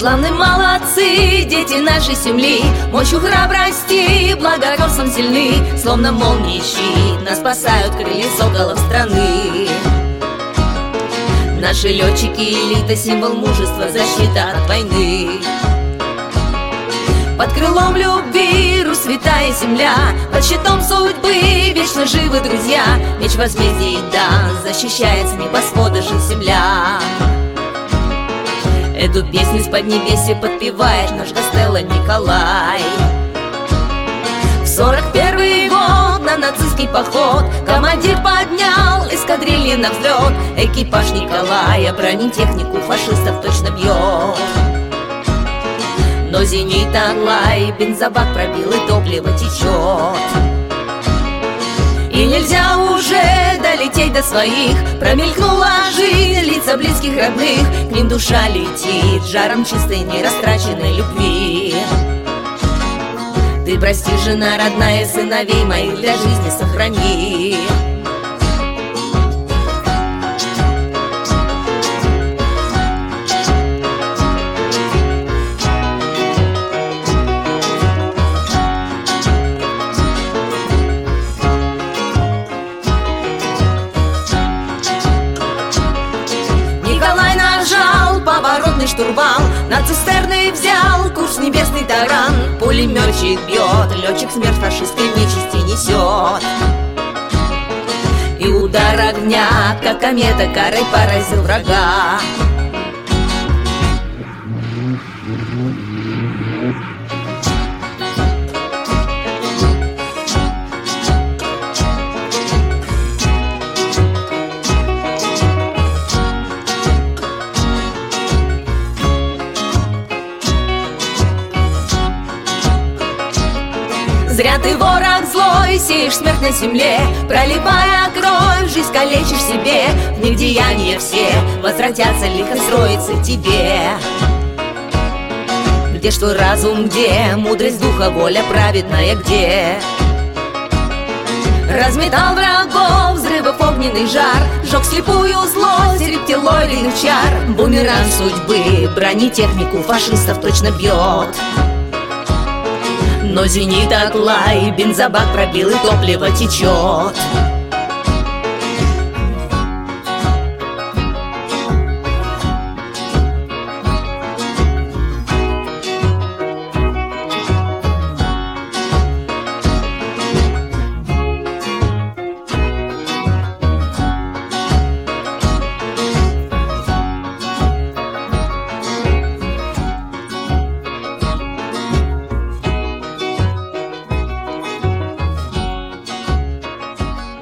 Славны молодцы, дети нашей земли, мощью храбрости, благородством сильны. Словно молнии щит, нас спасают крылья соколов страны. Наши летчики элита, символ мужества, защита от войны. Под крылом любви расцветает земля, под щитом судьбы вечно живы друзья. Меч возмездия дан, защищает с небосвода жить земля. Эту песню с поднебесья подпевает наш Костелло Николай. В 41-й год на нацистский поход командир поднял эскадрильи на взлет. Экипаж Николая бронетехнику фашистов точно бьет. Но зенит Аглай бензобак пробил и топливо течет. И нельзя уже долететь до своих. Промелькнула жизнь, лица близких родных. К ним душа летит жаром чистой нерастраченной любви. Ты прости, жена родная, сыновей моих для жизни сохрани. Поворотный штурвал, на цистерны взял курс небесный таран. Пулеметчик бьет, летчик смерть фашистской нечисти несет. И удар огня, как комета, карой поразил врага. Зря ты, ворог злой, сеешь смерть на земле, проливая кровь, жизнь калечишь себе. В них деяния все возвратятся лихо строится тебе. Где ж твой разум, где мудрость духа, воля праведная, где? Разметал врагов, взрывов огненный жар, сжег слепую злость, рептилоидных чар. Бумеранг судьбы бронетехнику фашистов точно бьет. Но зенит Аглай бензобак пробил и топливо течет.